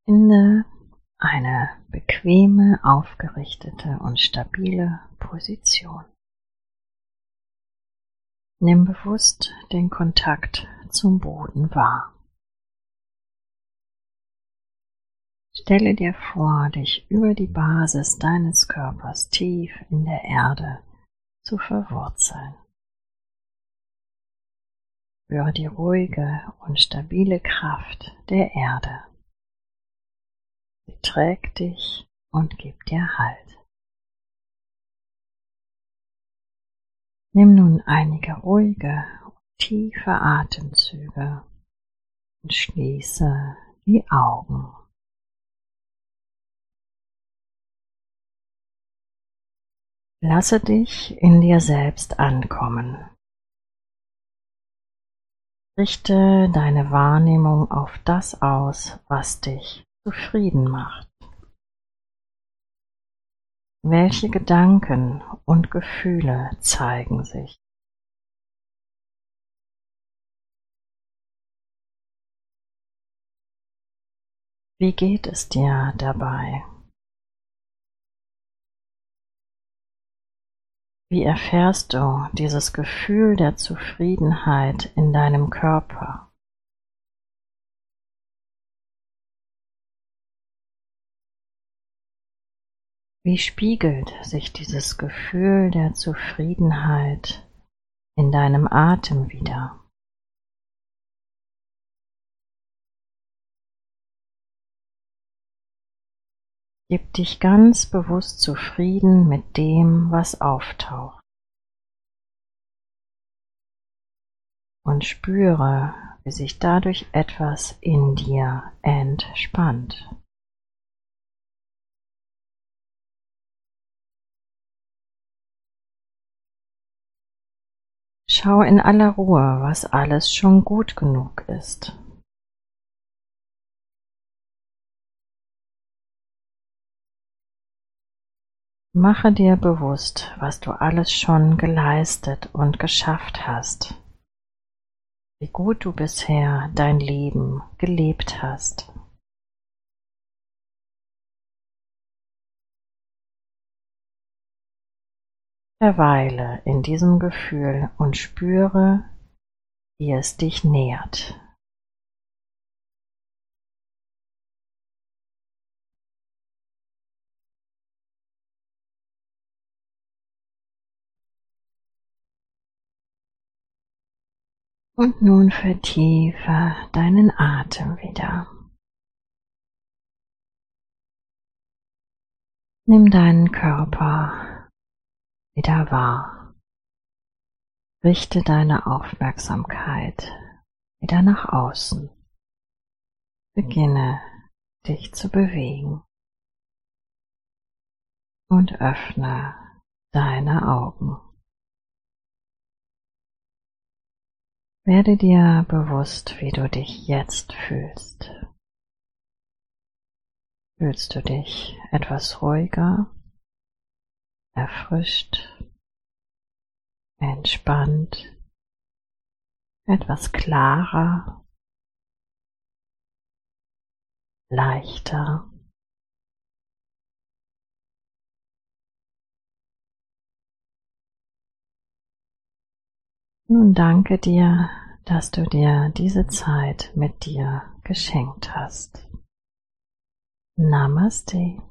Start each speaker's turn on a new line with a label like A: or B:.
A: Finde eine bequeme, aufgerichtete und stabile Position. Nimm bewusst den Kontakt zum Boden wahr. Stelle dir vor, dich über die Basis deines Körpers tief in der Erde zu verwurzeln. Spüre die ruhige und stabile Kraft der Erde. Sie trägt dich und gibt dir Halt. Nimm nun einige ruhige und tiefe Atemzüge und schließe die Augen. Lasse dich in dir selbst ankommen. Richte deine Wahrnehmung auf das aus, was dich zufrieden macht. Welche Gedanken und Gefühle zeigen sich? Wie geht es dir dabei? Wie erfährst du dieses Gefühl der Zufriedenheit in deinem Körper? Wie spiegelt sich dieses Gefühl der Zufriedenheit in deinem Atem wider? Gib dich ganz bewusst zufrieden mit dem, was auftaucht. Und spüre, wie sich dadurch etwas in dir entspannt. Schau in aller Ruhe, was alles schon gut genug ist. Mache dir bewusst, was du alles schon geleistet und geschafft hast, wie gut du bisher dein Leben gelebt hast. Verweile in diesem Gefühl und spüre, wie es dich nährt. Und nun vertiefe deinen Atem wieder. Nimm deinen Körper wieder wahr. Richte deine Aufmerksamkeit wieder nach außen. Beginne dich zu bewegen und öffne deine Augen. Werde dir bewusst, wie du dich jetzt fühlst. Fühlst du dich etwas ruhiger, erfrischt, entspannt, etwas klarer, leichter? Nun danke dir, dass du dir diese Zeit mit dir geschenkt hast. Namaste.